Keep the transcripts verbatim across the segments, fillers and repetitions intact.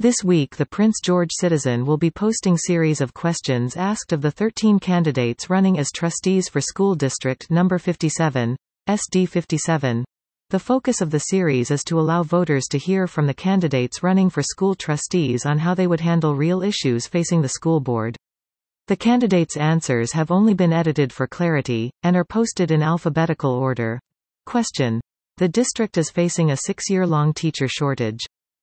This week the Prince George Citizen will be posting series of questions asked of the thirteen candidates running as trustees for School District Number fifty-seven, S D fifty-seven. The focus of the series is to allow voters to hear from the candidates running for school trustees on how they would handle real issues facing the school board. The candidates' answers have only been edited for clarity, and are posted in alphabetical order. Question. The district is facing a six-year-long teacher shortage.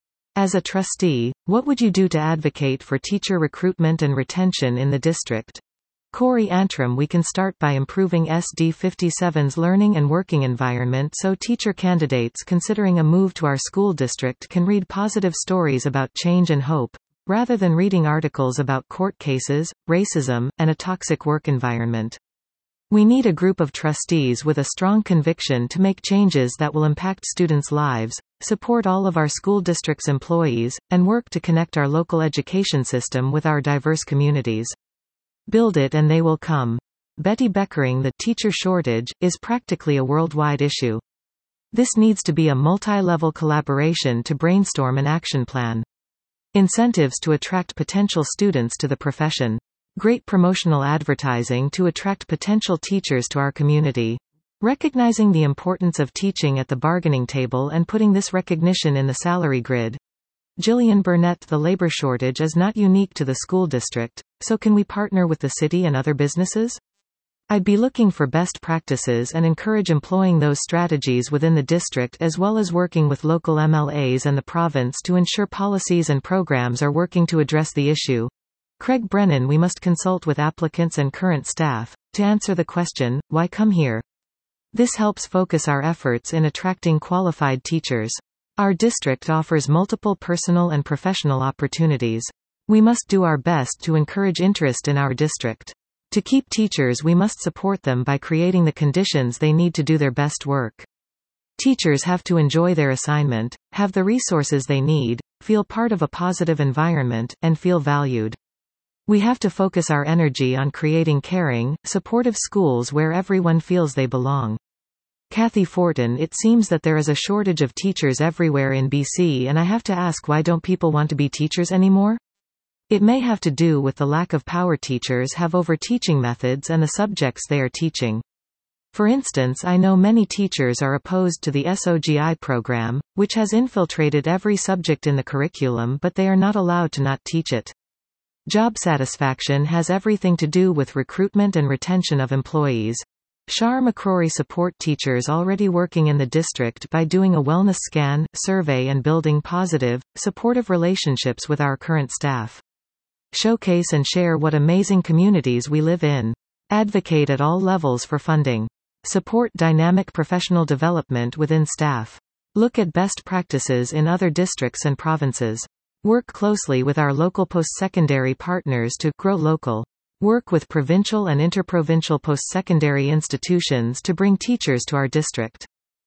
As a trustee, what would you do to advocate for teacher recruitment and retention in the district? Corey Antrim. We can start by improving S D fifty-seven's learning and working environment so teacher candidates considering a move to our school district can read positive stories about change and hope, rather than reading articles about court cases, racism, and a toxic work environment. We need a group of trustees with a strong conviction to make changes that will impact students' lives, support all of our school district's employees, and work to connect our local education system with our diverse communities. Build it and they will come. Betty Beckering. The teacher shortage is practically a worldwide issue. This needs to be a multi-level collaboration to brainstorm an action plan. Incentives to attract potential students to the profession. Great promotional advertising to attract potential teachers to our community. Recognizing the importance of teaching at the bargaining table and putting this recognition in the salary grid. Jillian Burnett. The labor shortage is not unique to the school district, so can we partner with the city and other businesses? I'd be looking for best practices and encourage employing those strategies within the district as well as working with local M L As and the province to ensure policies and programs are working to address the issue. Craig Brennan. We must consult with applicants and current staff to answer the question, why come here? This helps focus our efforts in attracting qualified teachers. Our district offers multiple personal and professional opportunities. We must do our best to encourage interest in our district. To keep teachers, we must support them by creating the conditions they need to do their best work. Teachers have to enjoy their assignment, have the resources they need, feel part of a positive environment, and feel valued. We have to focus our energy on creating caring, supportive schools where everyone feels they belong. Kathy Fortin. It seems that there is a shortage of teachers everywhere in B C, and I have to ask, why don't people want to be teachers anymore? It may have to do with the lack of power teachers have over teaching methods and the subjects they are teaching. For instance, I know many teachers are opposed to the S O G I program, which has infiltrated every subject in the curriculum, but they are not allowed to not teach it. Job satisfaction has everything to do with recruitment and retention of employees. Shar McCrory. Support teachers already working in the district by doing a wellness scan, survey and building positive, supportive relationships with our current staff. Showcase and share what amazing communities we live in. Advocate at all levels for funding. Support dynamic professional development within staff. Look at best practices in other districts and provinces. Work closely with our local post-secondary partners to grow local. Work with provincial and interprovincial post-secondary institutions to bring teachers to our district.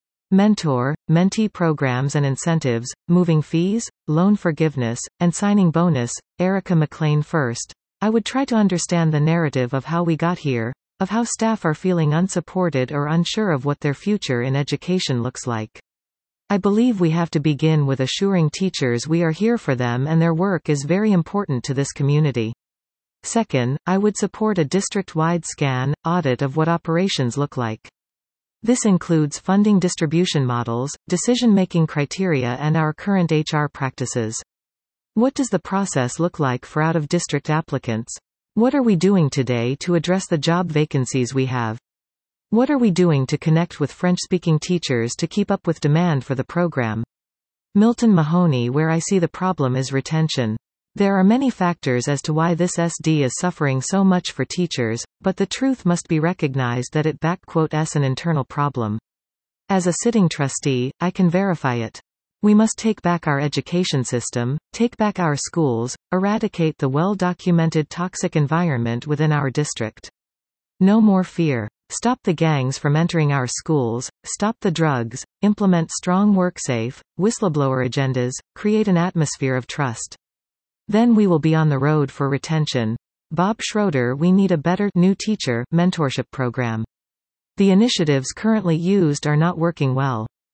Mentor, mentee programs and incentives, moving fees, loan forgiveness, and signing bonus. Erica McLean. First, I would try to understand the narrative of how we got here, of how staff are feeling unsupported or unsure of what their future in education looks like. I believe we have to begin with assuring teachers we are here for them and their work is very important to this community. Second, I would support a district-wide scan, audit of what operations look like. This includes funding distribution models, decision-making criteria and our current H R practices. What does the process look like for out-of-district applicants? What are we doing today to address the job vacancies we have? What are we doing to connect with French-speaking teachers to keep up with demand for the program? Milton Mahoney. Where I see the problem is retention. There are many factors as to why this S D is suffering so much for teachers, but the truth must be recognized that it is an internal problem. As a sitting trustee, I can verify it. We must take back our education system, take back our schools, eradicate the well-documented toxic environment within our district. No more fear. Stop the gangs from entering our schools, stop the drugs, implement strong WorkSafe, whistleblower agendas, create an atmosphere of trust. Then we will be on the road for retention. Bob Schroeder. We need a better new teacher mentorship program. The initiatives currently used are not working well.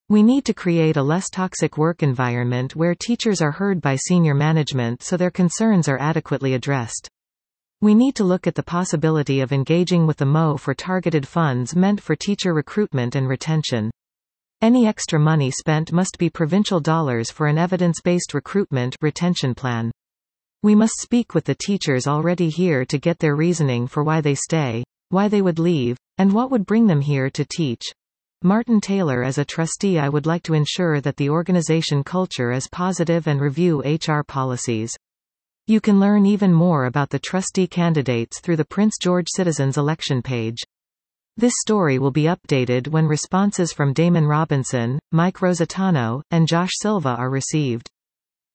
We need to create a less toxic work environment where teachers are heard by senior management so their concerns are adequately addressed. We need to look at the possibility of engaging with the M O for targeted funds meant for teacher recruitment and retention. Any extra money spent must be provincial dollars for an evidence-based recruitment retention plan. We must speak with the teachers already here to get their reasoning for why they stay, why they would leave, and what would bring them here to teach. Martin Taylor. As a trustee, I would like to ensure that the organization culture is positive and review H R policies. You can learn even more about the trustee candidates through the Prince George Citizens election page. This story will be updated when responses from Damon Robinson, Mike Rosatano, and Josh Silva are received.